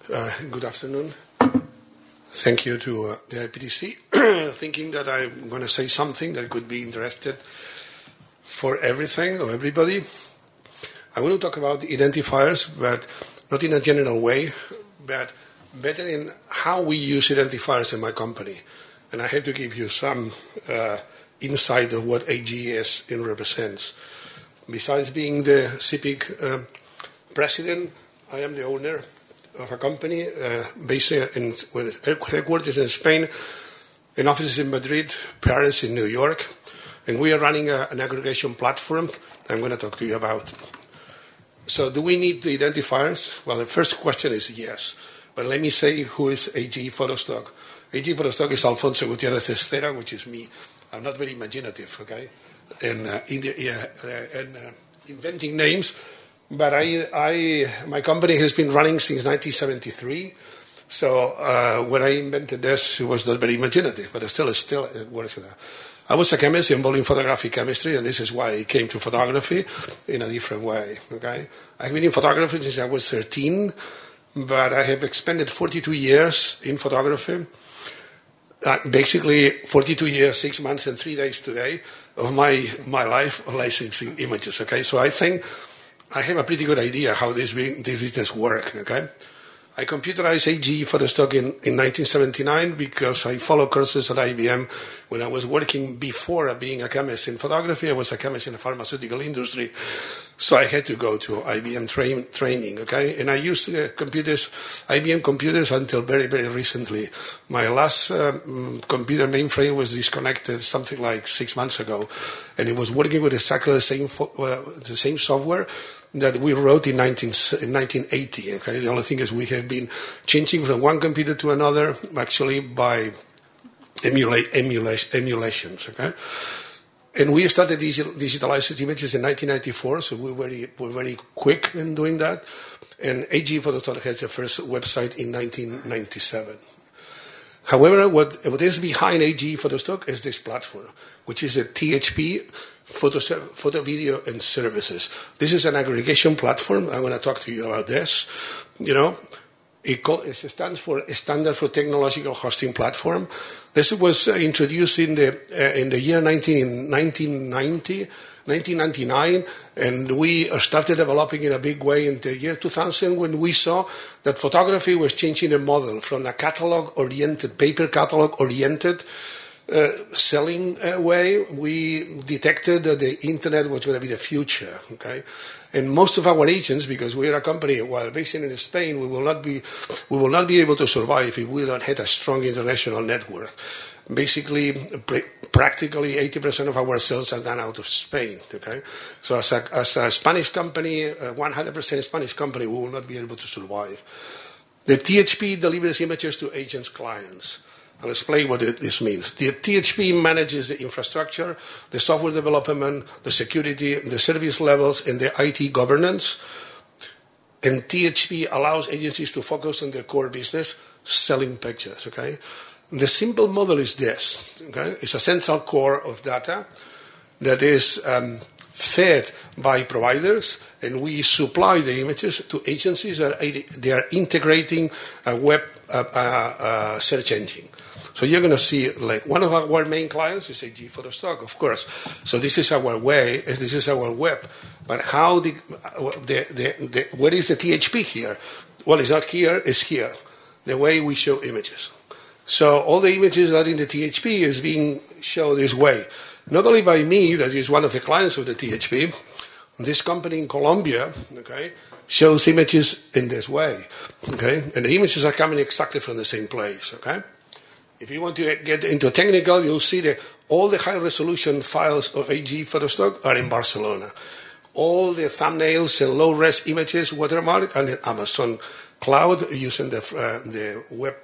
Good afternoon. Thank you to the IPTC. Thinking that I'm going to say something that could be interesting for everything or everybody. I want to talk about the identifiers, but not in a general way, but better in how we use identifiers in my company. And I have to give you some insight of what AG is and represents. Besides being the CIPIC president, I am the owner of a company based with headquarters in Spain, and offices in Madrid, Paris, and New York. And we are running an aggregation platform I'm going to talk to you about. So do we need the identifiers? Well, the first question is yes. But let me say who is AG Photostock. AG Photostock is Alfonso Gutiérrez Estera, which is me. I'm not very imaginative, okay? And inventing names. But my company has been running since 1973. So when I invented this, it was not very imaginative, but it works. I was a chemist involved in photographic chemistry, and this is why I came to photography in a different way. Okay, I've been in photography since I was 13, but I have expended 42 years in photography. Basically, 42 years, 6 months, and 3 days today of my life of licensing images. Okay, so I think I have a pretty good idea how this business works, okay? I computerized AG Photostock in 1979 because I followed courses at IBM when I was working before being a chemist in photography. I was a chemist in the pharmaceutical industry, so I had to go to IBM training, okay? And I used IBM computers until very, very recently. My last computer mainframe was disconnected something like 6 months ago, and it was working with exactly the same software that we wrote in 1980. Okay? The only thing is we have been changing from one computer to another, actually by emulations. Okay? And we started digitalizing images in 1994, so we were very quick in doing that. And AG Photostock had the first website in 1997. However, what is behind AG Photostock is this platform, which is a THP, Photo, Video, and Services. This is an aggregation platform. I'm going to talk to you about this. You know, it stands for Standard for Technological Hosting Platform. This was introduced in the year 1999, and we started developing in a big way in the year 2000 when we saw that photography was changing the model from a catalog-oriented, paper catalog-oriented selling way. We detected that the internet was going to be the future, okay? And most of our agents, because we are a company, while based in Spain, we will not be able to survive if we don't have a strong international network. Basically, practically 80% of our sales are done out of Spain, okay? So as a Spanish company, 100% Spanish company, we will not be able to survive. The THP delivers images to agents' clients. I'll explain what this means. The THP manages the infrastructure, the software development, the security, the service levels, and the IT governance. And THP allows agencies to focus on their core business, selling pictures, okay? The simple model is this, okay? It's a central core of data that is fed by providers, and we supply the images to agencies that they are integrating a web search engine. So you're going to see, like, one of our main clients is AG Photostock, of course. So this is our way, this is our web. But how what is the THP here? Well, it's not here, it's here. The way we show images. So all the images that are in the THP is being shown this way. Not only by me, that is one of the clients of the THP. This company in Colombia, okay, shows images in this way, okay? And the images are coming exactly from the same place, okay? If you want to get into technical, you'll see that all the high-resolution files of AG Photostock are in Barcelona. All the thumbnails and low-res images watermark are in Amazon Cloud using the web,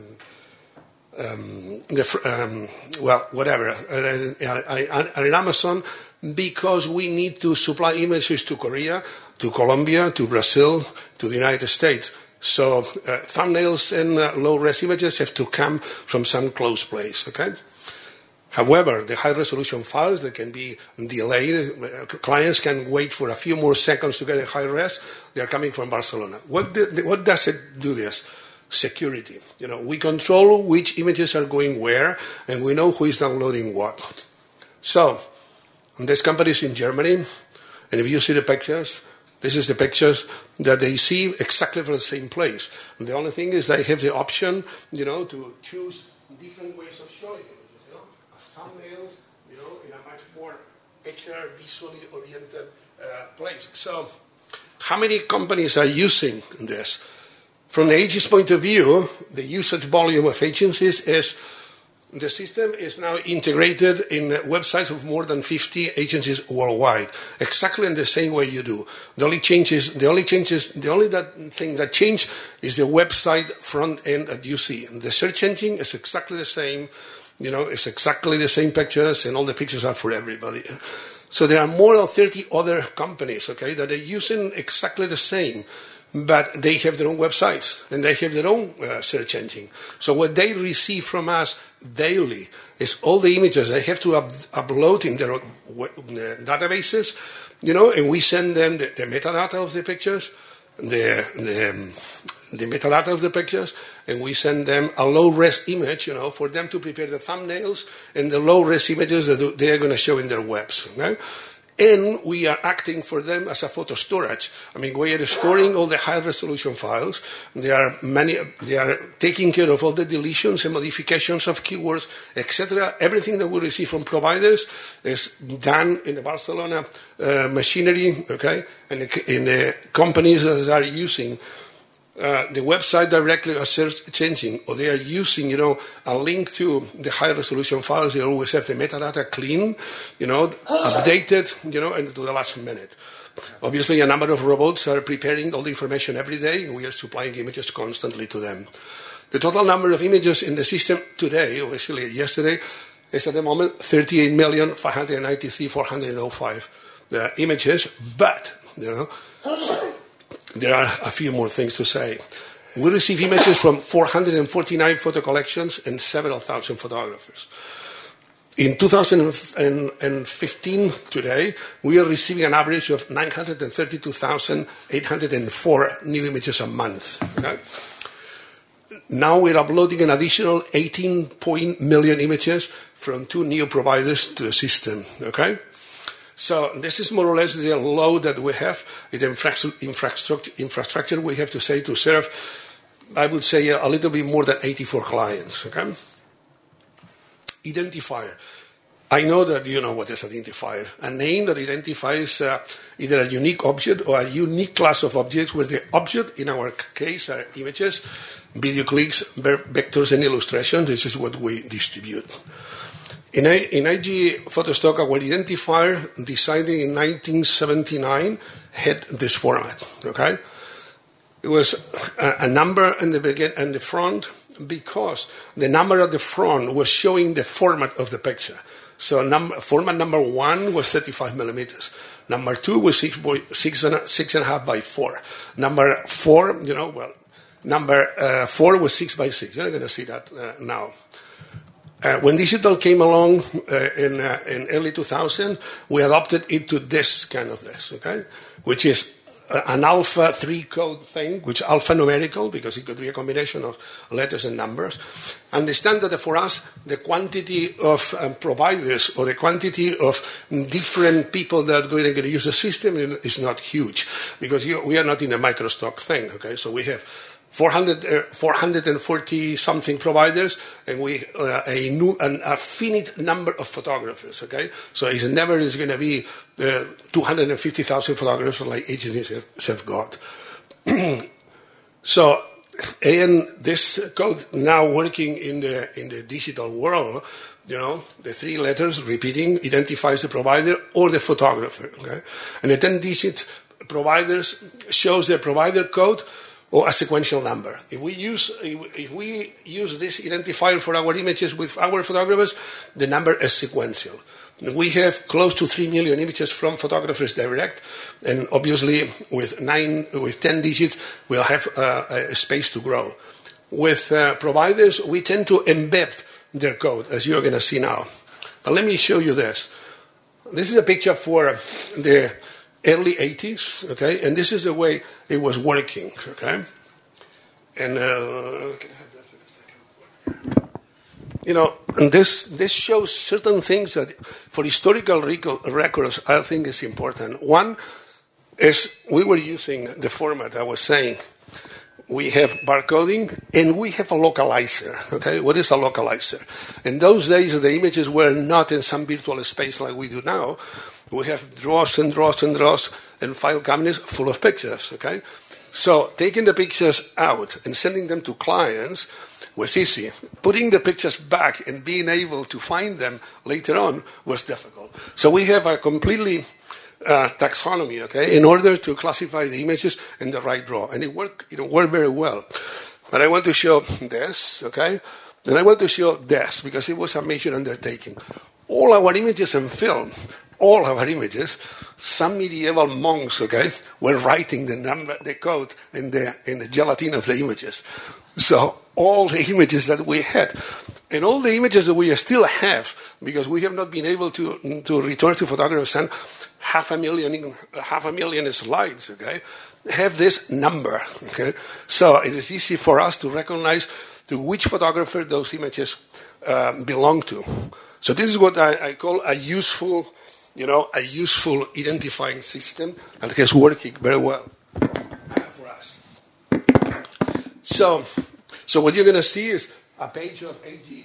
whatever, are in Amazon, because we need to supply images to Korea, to Colombia, to Brazil, to the United States. So thumbnails and low-res images have to come from some close place, okay? However, the high-resolution files that can be delayed, clients can wait for a few more seconds to get a high-res. They are coming from Barcelona. What does it do this? Security. We control which images are going where, and we know who is downloading what. So, this company is in Germany, and if you see the pictures, this is the pictures that they see exactly from the same place. And the only thing is they have the option, to choose different ways of showing it. Thumbnails, in a much more picture, visually oriented place. So, how many companies are using this? From the agency's point of view, the usage volume of agencies is, the system is now integrated in websites of more than 50 agencies worldwide, exactly in the same way you do. The only thing that changed is the website front end that you see. The search engine is exactly the same. It's exactly the same pictures, and all the pictures are for everybody. So there are more than 30 other companies, that are using exactly the same, but they have their own websites, and they have their own search engine. So what they receive from us daily is all the images they have to upload in their databases, and we send them the metadata of the pictures, the metadata of the pictures, and we send them a low-res image, for them to prepare the thumbnails and the low-res images that they are going to show in their webs. Okay? And we are acting for them as a photo storage. We are storing all the high-resolution files. They are taking care of all the deletions and modifications of keywords, etc. Everything that we receive from providers is done in the Barcelona machinery, and in the companies that are using the website directly are search engine, or they are using, a link to the high-resolution files. They always have the metadata clean, updated, and to the last minute. Obviously, a number of robots are preparing all the information every day, and we are supplying images constantly to them. The total number of images in the system today, or actually yesterday, is at the moment 38,593,405 images, but, there are a few more things to say. We receive images from 449 photo collections and several thousand photographers. In 2015, today, we are receiving an average of 932,804 new images a month. Okay? Now we're uploading an additional 18 million images from 2 new providers to the system. Okay? So this is more or less the load that we have in the infrastructure we have to serve, I would say, a little bit more than 84 clients. Okay? Identifier. I know that you know what is identifier. A name that identifies either a unique object or a unique class of objects, where the object, in our case, are images, video clips, vectors, and illustrations. This is what we distribute. In IG Photostock, our identifier, decided in 1979, had this format. Okay, it was a number in the beginning and the front, because the number at the front was showing the format of the picture. So format number 1 was 35 millimeters. Number 2 was 6.5 by 4. Number 4, number 4 was 6 by 6. You're going to see that now. When digital came along in early 2000, we adopted it to this kind of this, okay, which is an alpha 3 code thing, which alphanumerical, because it could be a combination of letters and numbers. Understand that for us, the quantity of providers or the quantity of different people that are going to use the system is not huge, because we are not in a microstock thing, okay? So we have 440 something providers, and we a finite number of photographers. Okay, so it's never is going to be 250,000 photographers like agencies have got. So, and this code now working in the digital world, the 3 letters repeating identifies the provider or the photographer. Okay, and the 10-digit providers shows the provider code or a sequential number. If we use this identifier for our images with our photographers, the number is sequential. We have close to 3 million images from photographers direct, and obviously with 10 digits, we'll have a space to grow. With providers, we tend to embed their code, as you're going to see now. But let me show you this. This is a picture for the early 80s, okay? And this is the way it was working, okay? And, this shows certain things that for historical records I think is important. One is we were using the format I was saying. We have barcoding and we have a localizer, okay? What is a localizer? In those days, the images were not in some virtual space like we do now. We have drawers and drawers and drawers and file cabinets full of pictures, okay? So taking the pictures out and sending them to clients was easy. Putting the pictures back and being able to find them later on was difficult. So we have a completely taxonomy, okay, in order to classify the images in the right draw. And it worked very well. But I want to show this, okay? And I want to show this because it was a major undertaking. All our images in film, all our images, some medieval monks, okay, were writing the code in the gelatin of the images. So all the images that we had, and all the images that we still have, because we have not been able to return to photographers and 500,000 slides, okay, have this number, okay? So it is easy for us to recognize to which photographer those images belong to. So this is what I call a useful identifying system that is working very well for us. So what you're going to see is a page of AG.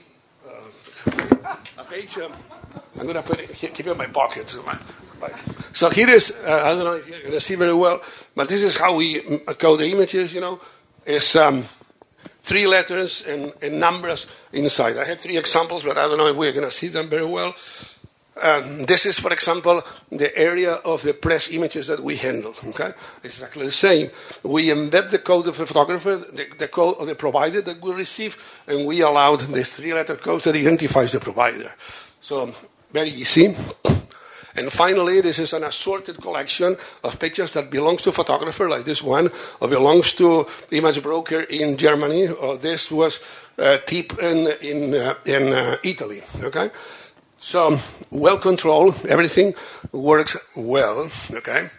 I'm going to put it, keep it in my pocket. So here is, I don't know if you're going to see very well, but this is how we code the images, It's 3 letters and numbers inside. I have 3 examples, but I don't know if we're going to see them very well. This is, for example, the area of the press images that we handle. Okay, it's exactly the same. We embed the code of the photographer, the code of the provider that we receive, and we allowed this 3-letter code that identifies the provider. So very easy. And finally, this is an assorted collection of pictures that belongs to a photographer, like this one, or belongs to image broker in Germany, or this was TIP in Italy. Okay. So, well controlled, everything works well, okay?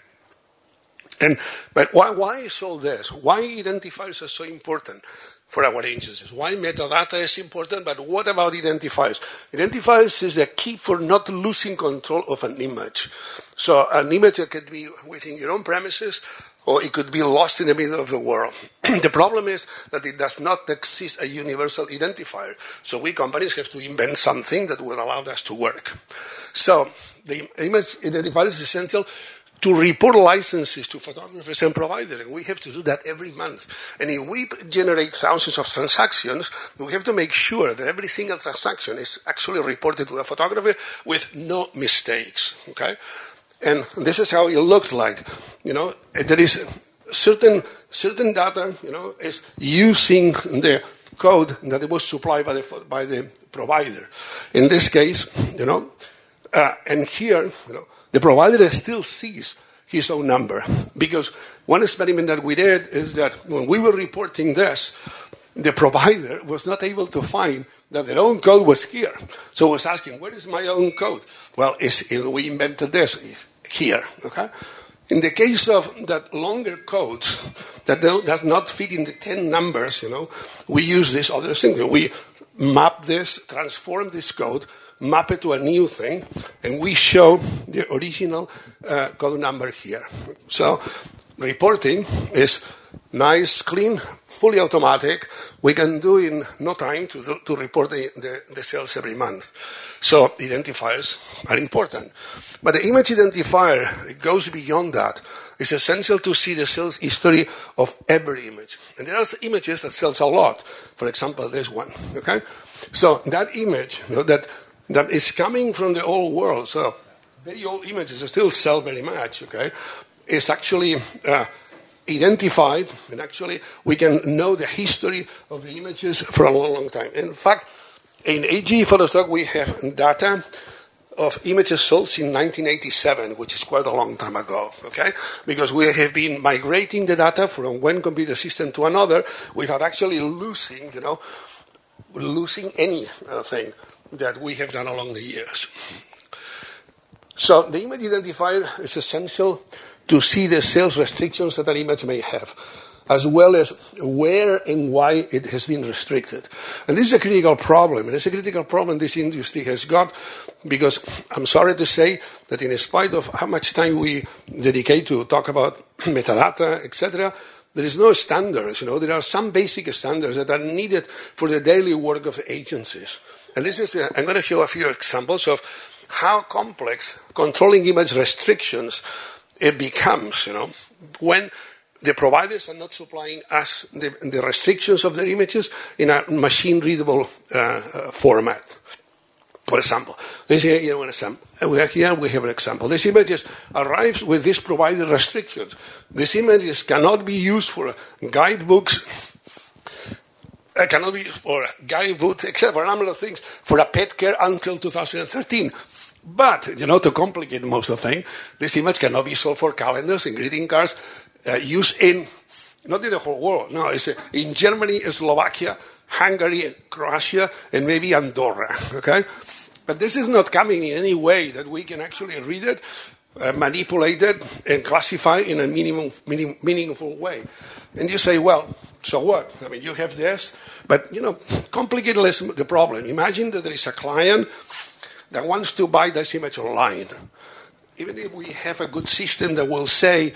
But why is all this? Why identifiers are so important for our agencies? Why metadata is important, but what about identifiers? Identifiers is a key for not losing control of an image. So an image that could be within your own premises, or it could be lost in the middle of the world. The problem is that it does not exist a universal identifier. So we companies have to invent something that will allow us to work. So the image identifier is essential to report licenses to photographers and providers. And we have to do that every month. And if we generate thousands of transactions, we have to make sure that every single transaction is actually reported to the photographer with no mistakes. Okay? And this is how it looked like. There is certain data, is using the code that it was supplied by the provider. In this case, and here, the provider still sees his own number. Because one experiment that we did is that when we were reporting this, the provider was not able to find that their own code was here. So it was asking, where is my own code? Well, we invented this here, okay? In the case of that longer code that does not fit in the 10 numbers, we use this other thing. We map this, transform this code, map it to a new thing, and we show the original code number here. So reporting is nice, clean, fully automatic. We can do in no time to report the sales every month. So identifiers are important. But the image identifier, it goes beyond that. It's essential to see the sales history of every image. And there are images that sells a lot. For example, this one. Okay? So that image that is coming from the old world, so very old images still sell very much, okay, is actually identified, and actually we can know the history of the images for a long, long time. In fact, in AG Photostock we have data of images sold in 1987, which is quite a long time ago, okay? Because we have been migrating the data from one computer system to another without actually losing anything. that we have done along the years. So the image identifier is essential to see the sales restrictions that an image may have, as well as where and why it has been restricted. And this is a critical problem, and it's a critical problem this industry has got, because I'm sorry to say that in spite of how much time we dedicate to talk about metadata, etc., there is no standards. There are some basic standards that are needed for the daily work of the agencies. And this is, I'm going to show a few examples of how complex controlling image restrictions it becomes, when the providers are not supplying us the restrictions of their images in a machine-readable format. For example, here we have an example. This image arrives with this provided restrictions. These images cannot be used for guidebooks, cannot be for guidebooks, except for a number of things, for a pet care until 2013. But, to complicate most of the thing, this image cannot be sold for calendars and greeting cards used not in the whole world, no, it's in Germany, Slovakia, Hungary, Croatia, and maybe Andorra, okay? But this is not coming in any way that we can actually read it, manipulate it, and classify in a meaningful way. And you say, well, so what? I mean, you have this, but, complicate less the problem. Imagine that there is a client that wants to buy this image online. Even if we have a good system that will say,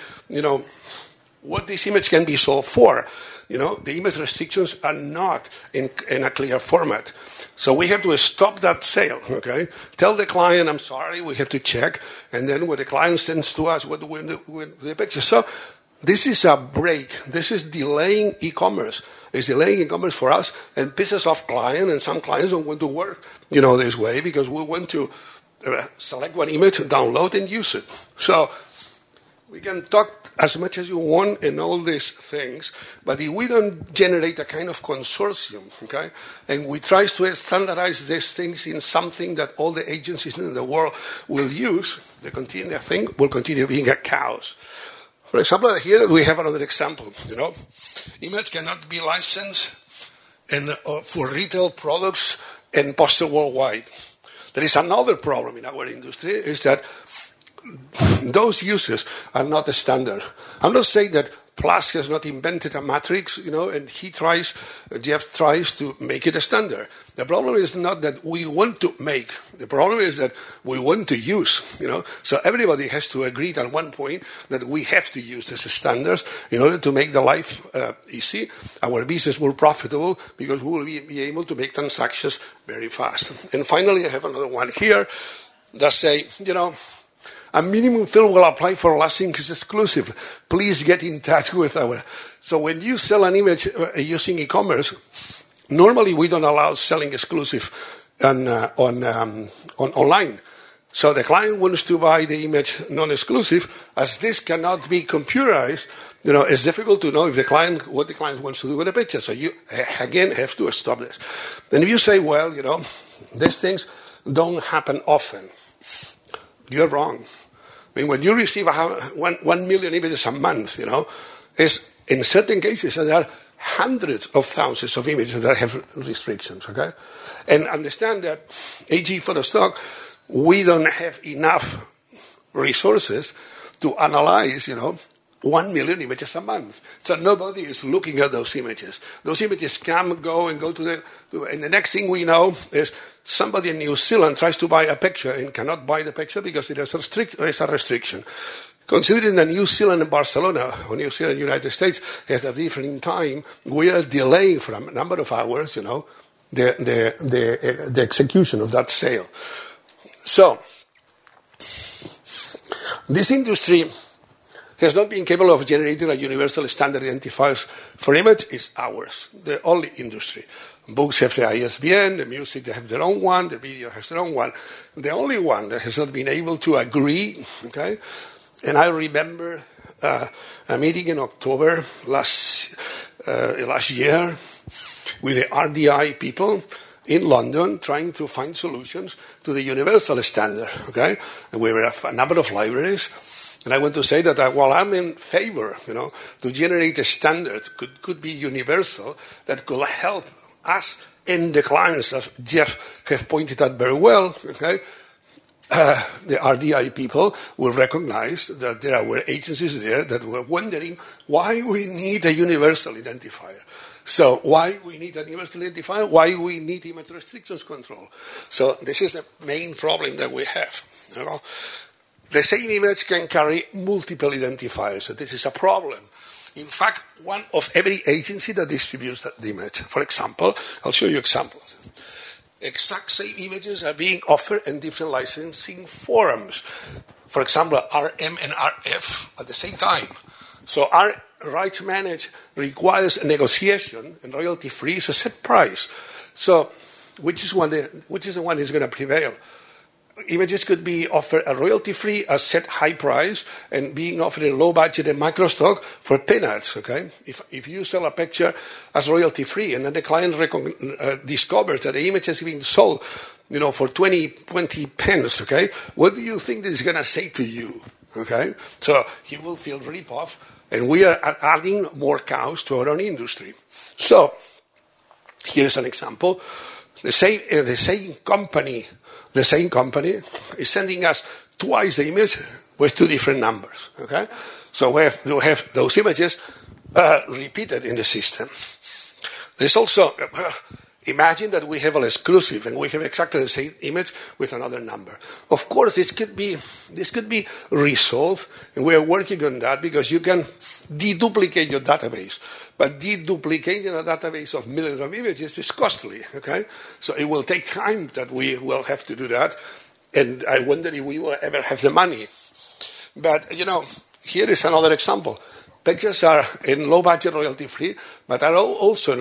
what this image can be sold for, the image restrictions are not in a clear format. So we have to stop that sale, okay? Tell the client, I'm sorry, we have to check. And then what the client sends to us, what do we do with the picture? So this is a break. This is delaying e-commerce. It's delaying e-commerce for us and pisses off clients, and some clients don't want to work, this way because we want to select one image, download, and use it. So we can talk as much as you want and all these things, but if we don't generate a kind of consortium, okay, and we try to standardize these things in something that all the agencies in the world will use, the thing will continue being a chaos. For example, here we have another example. Image cannot be licensed for retail products and posted worldwide. There is another problem in our industry, is that those uses are not the standard. I'm not saying that Plus has not invented a matrix, and Jeff tries to make it a standard. The problem is not that we want to make. The problem is that we want to use, So everybody has to agree at one point that we have to use these standards in order to make the life easy, our business more profitable, because we will be able to make transactions very fast. And finally, I have another one here that say, a minimum fill will apply for listings exclusively. Please get in touch with So when you sell an image using e-commerce, normally we don't allow selling exclusive online. So the client wants to buy the image non-exclusive. As this cannot be computerized, it's difficult to know what the client wants to do with the picture. So you, again, have to stop this. And if you say, well, these things don't happen often, you're wrong. I mean, when you receive 1 million images a month, is in certain cases there are hundreds of thousands of images that have restrictions, okay? And understand that AG Photostock, we don't have enough resources to analyze, 1 million images a month. So nobody is looking at those images. Those images come, go, and go and the next thing we know is somebody in New Zealand tries to buy a picture and cannot buy the picture because there is a restriction. Considering that New Zealand and Barcelona, or New Zealand and United States, have a different time, we are delaying for a number of hours, the execution of that sale. So, this industry has not been capable of generating a universal standard identifier for image. Is ours, the only industry. Books have the ISBN, the music they have their own one, the video has their own one. The only one that has not been able to agree, okay? And I remember a meeting in October last year with the RDI people in London trying to find solutions to the universal standard, okay? And we were a number of libraries. And I want to say that while I'm in favor, to generate a standard could be universal that could help us and the clients, as Jeff have pointed out very well, okay, the RDI people will recognize that there were agencies there that were wondering why we need a universal identifier. So why we need a universal identifier, why we need image restrictions control. So this is the main problem that we have. You know? The same image can carry multiple identifiers, so this is a problem. In fact, one of every agency that distributes that image. For example, I'll show you examples. Exact same images are being offered in different licensing forums. For example, RM and RF at the same time. So our rights managed requires a negotiation, and royalty-free is a set price. So which is the one that's going to prevail? Images could be offered a royalty-free, a set high price, and being offered in low budget and micro stock for peanuts. Okay, if you sell a picture as royalty-free, and then the client discovers that the image has been sold, you know, for 20 pence. Okay, what do you think this is going to say to you? Okay, so he will feel rip off, and we are adding more cows to our own industry. So here is an example: the same company is sending us twice the image with two different numbers. Okay, so we have those images repeated in the system. There's also imagine that we have an exclusive and we have exactly the same image with another number. Of course, this could be resolved, and we are working on that because you can deduplicate your database. But deduplicating a database of millions of images is costly, okay? So it will take time that we will have to do that, and I wonder if we will ever have the money. But, you know, here is another example. Pictures are in low budget royalty free, but are also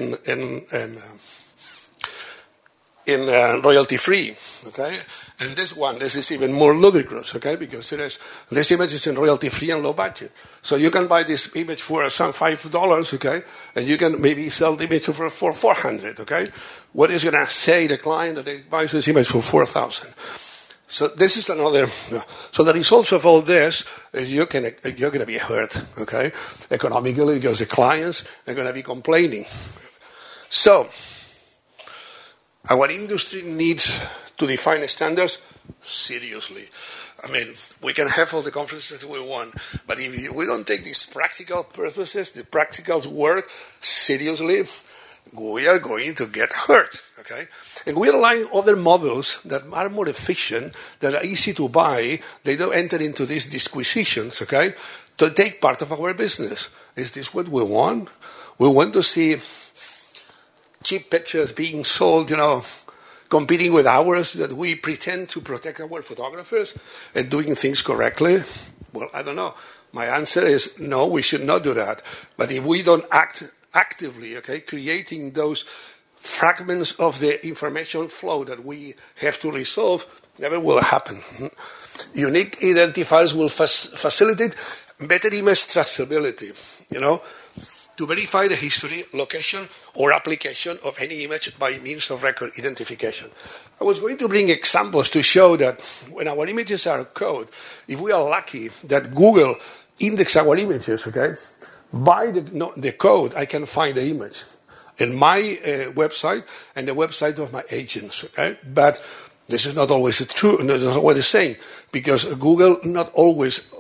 in royalty free, okay? And this is even more ludicrous, okay? Because this image is in royalty free and low budget. So you can buy this image for some $5, okay? And you can maybe sell the image for $400, okay? What is going to say the client that he buys this image for $4,000? So this is another. So the results of all this is you're going to be hurt, okay, economically, because the clients are going to be complaining. So our industry needs to define standards seriously. I mean, we can have all the conferences we want, but if we don't take these practical purposes, the practical work seriously, we are going to get hurt, okay? And we are relying on other models that are more efficient, that are easy to buy. They don't enter into these disquisitions, okay, to take part of our business. Is this what we want? We want to see cheap pictures being sold, you know, competing with ours, that we pretend to protect our photographers and doing things correctly? Well, I don't know. My answer is no, we should not do that. But if we don't act actively, okay, creating those fragments of the information flow that we have to resolve, never will happen. Unique identifiers will facilitate better image traceability, you know, to verify the history, location, or application of any image by means of record identification. I was going to bring examples to show that when our images are code, if we are lucky that Google index our images, okay, by the code, I can find the image in my website and the website of my agents. Okay? But this is not always true, not always the same, because Google not always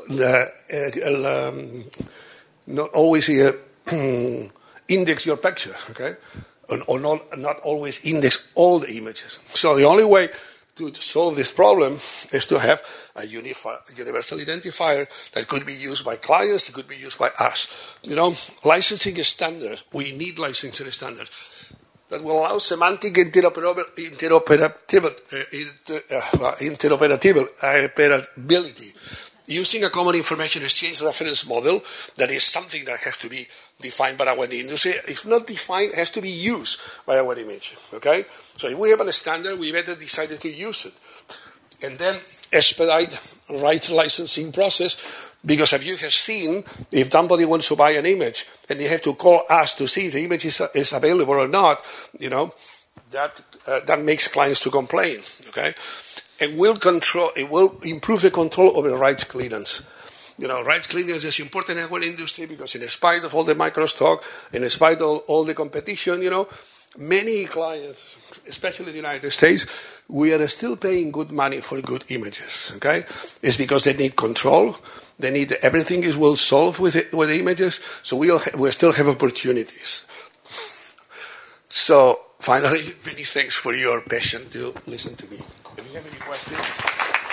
index your picture, okay, or not always index all the images. So the only way to solve this problem is to have a universal identifier that could be used by clients, it could be used by us. You know, licensing standards, we need licensing standards that will allow semantic interoperability using a common information exchange reference model. That is something that has to be defined by our industry. If not defined, it has to be used by our image. Okay? So if we have a standard, we better decide to use it. And then expedite rights licensing process, because as you have seen, if somebody wants to buy an image and they have to call us to see if the image is available or not, you know, that makes clients to complain. Okay? It will improve the control over rights clearance. rights clearance is important in our industry because in spite of all the microstock, in spite of all the competition, many clients, especially in the United States, we are still paying good money for good images, okay? It's because they need control. They need everything is well solved with the images, so we still have opportunities. So finally, many thanks for your patience to listen to me. If you have any questions.